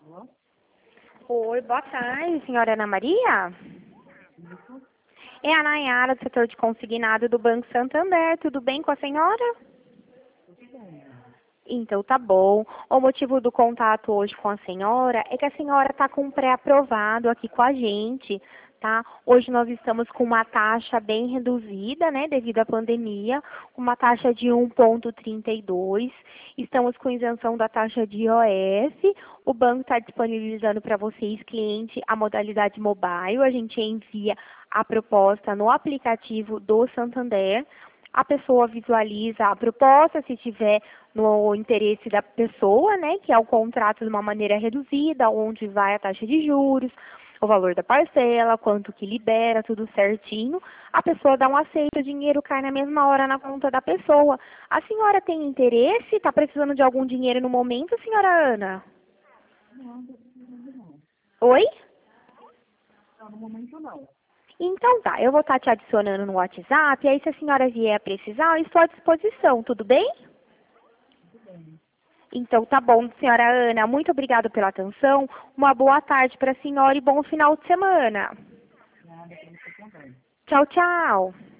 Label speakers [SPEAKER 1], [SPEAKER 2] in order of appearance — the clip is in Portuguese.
[SPEAKER 1] Alô?
[SPEAKER 2] Oi, boa tarde, senhora Ana Maria.
[SPEAKER 1] Isso?
[SPEAKER 2] É a Nayara, do setor de consignado do Banco Santander. Tudo bem com a senhora?
[SPEAKER 1] Tudo bem.
[SPEAKER 2] Então tá bom. O motivo do contato hoje com a senhora é que a senhora está com um pré-aprovado aqui com a gente, tá? Hoje nós estamos com uma taxa bem reduzida, né, devido à pandemia, uma taxa de 1,32. Estamos com isenção da taxa de IOF. O banco está disponibilizando para vocês, cliente, a modalidade mobile. A gente envia a proposta no aplicativo do Santander. A pessoa visualiza a proposta, se tiver no interesse da pessoa, né, que é o contrato de uma maneira reduzida, onde vai a taxa de juros, o valor da parcela, quanto que libera, tudo certinho. A pessoa dá um aceito, o dinheiro cai na mesma hora na conta da pessoa. A senhora tem interesse? Está precisando de algum dinheiro no momento, senhora Ana?
[SPEAKER 1] Não, não tô precisando não.
[SPEAKER 2] Oi?
[SPEAKER 1] Não, no momento não.
[SPEAKER 2] Então tá, eu vou estar te adicionando no WhatsApp, e aí se a senhora vier a precisar, eu estou à disposição, tudo bem?
[SPEAKER 1] Tudo bem.
[SPEAKER 2] Então tá bom, senhora Ana, muito obrigada pela atenção, uma boa tarde para a senhora e bom final de semana.
[SPEAKER 1] Nada para você também.
[SPEAKER 2] Tchau, tchau.